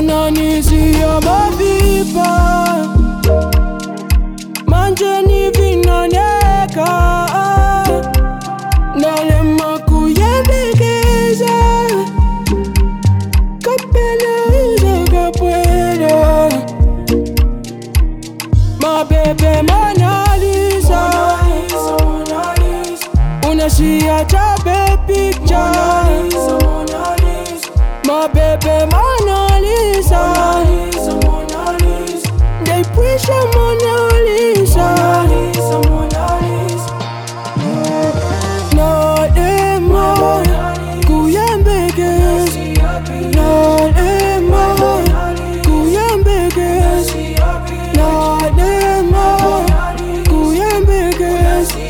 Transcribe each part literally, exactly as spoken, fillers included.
unanizia mavipa manje ni vinoneka nalema kuyembekeza kapeleza kapwela mabebe Mona Lisa unashia tabe picture mabebe Mona Lisa they push a Mona Lisa no demo kuyembekeza no demo kuyembekeza no demo kuyembekeza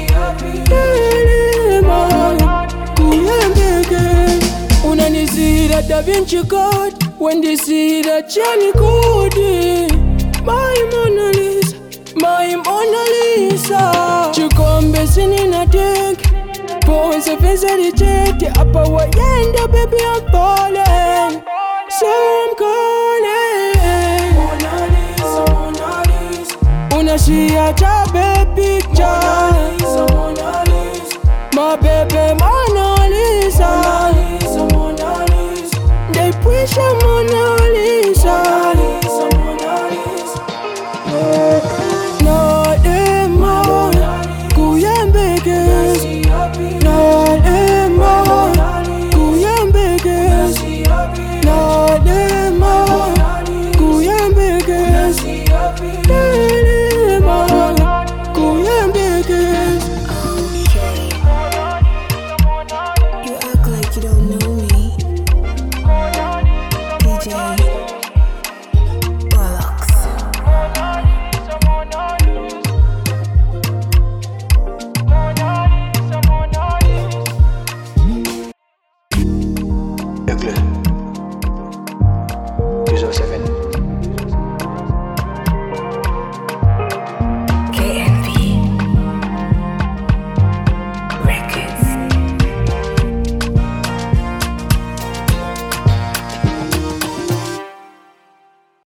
unanizira Da Vinci Code when they see the Gianni Code my Mona Lisa my Mona Lisa chikombe sinina tank ponse pesa richete apa wayenda baby I'm falling so I'm calling Mona Lisa Mona Lisa unashia tabe picture Mona Lisa Mona Lisa my baby Mona Lisa Mona Lisa Mona Lisa they push a Mona Lisa